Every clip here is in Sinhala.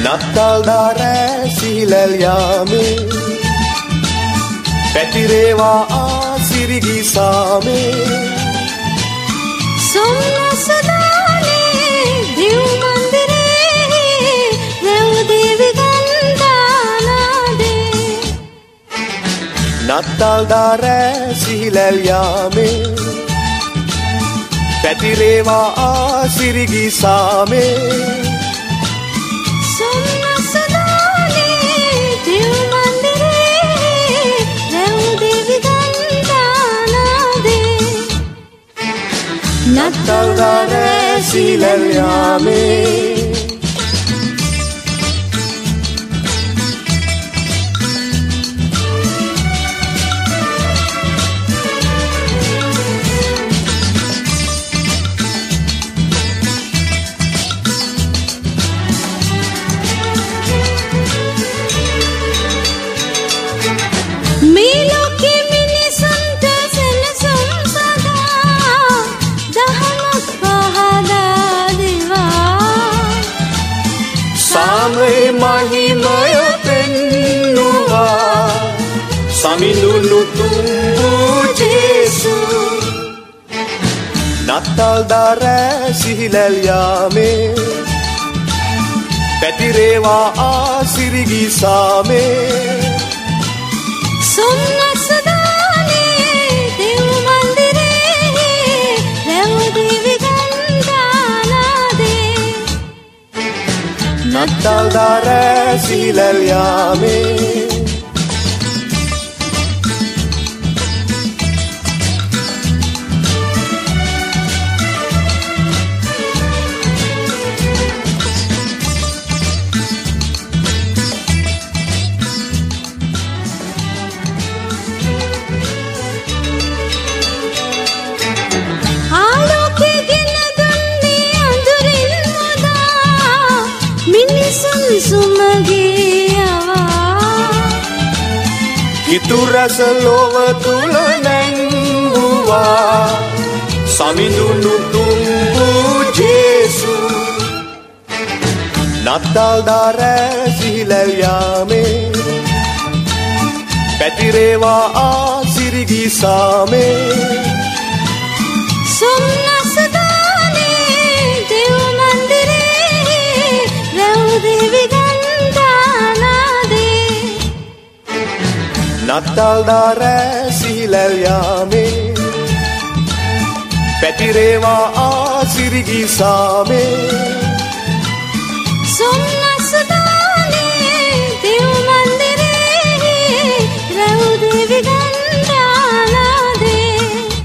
නත්තල්දා රෑ සිහිලැල් යාමේ පැතිරේවා ආසිරිගි සාමේ සොම්නසදානේ දිව් මන්දිරේ රැව් දේවි ගන්ධානාදේ නත්තල්දා රෑ සිහිලැල් යාමේ පැතිරේවා ආසිරිගි සාමේ නත්තල්දා රෑ සිහිලැල් යාමේ මහිමය පෙන්නුවා සමිඳුණු තුම්බු ජේසු නත්තල්දා රෑ සිහිලැල් යාමේ පැතිරේවා ආසිරිගි සාමේ සොම්නසදානේ දිව් මන්දිරේ රැව් දේවි ගන්ධානාදේ නත්තල්දා රෑ සිහිලැල් යාමේ කිතුරස ලොව තුල නැංගුවා සමිඳුණු තුම්බු ජේසු නත්තල්දා රෑ සිහිලැල් යාමේ පැතිරේවා ආසිරිගි සාමේ සොම්නසදානේ දිව් මන්දිරේ රැව් දේවි නත්තල්දා රෑ සිහිලැල් යාමේ පැතිරේවා ආසිරිගි සාමේ සොම්නසදානේ දිව් මන්දිරේ රැව් දේවි ගන්ධානාදේ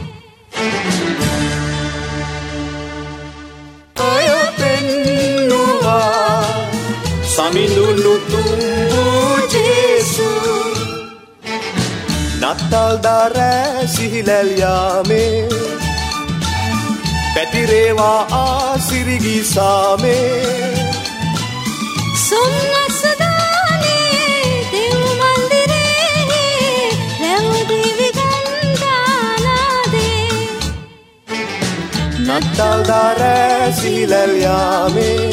අය පෙන්නුවා සමිඳුණු තුම්බු ජේසු නත්තල්දා රෑ සිහිලැල් යාමේ පැතිරේවා ආසිරිගි සාමේ සොම්නසදානේ දිව් මන්දිරේ රැව් දේවි ගන්ධානාදේ නත්තල්දා රෑ සිහිලැල් යාමේ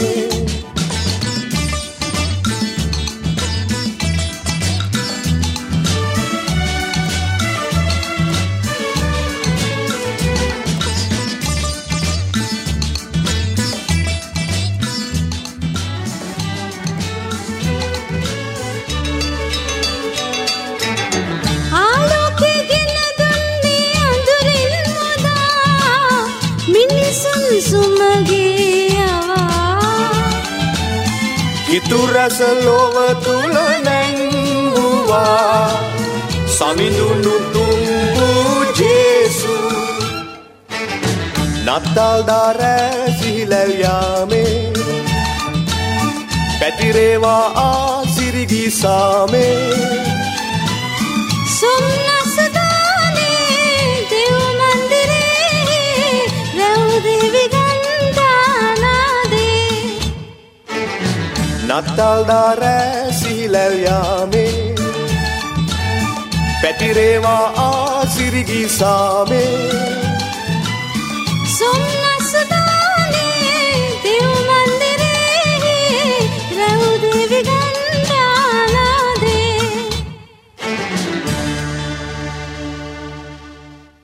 කිතුරස ලොව තුල නැංගුවා සමිඳුණු තුම්බු ජේසු නත්තල්දා රෑ සිහිලැල් යාමේ පැතිරේවා ආසිරිගි සාමේ සොම්නසදානේ දිව් මන්දිරේ රැව් දේවි ගන්ධානාදේ නත්තල්දා රෑ සිහිලැල් යාමේ පැතිරේවා ආසිරිගි සාමේ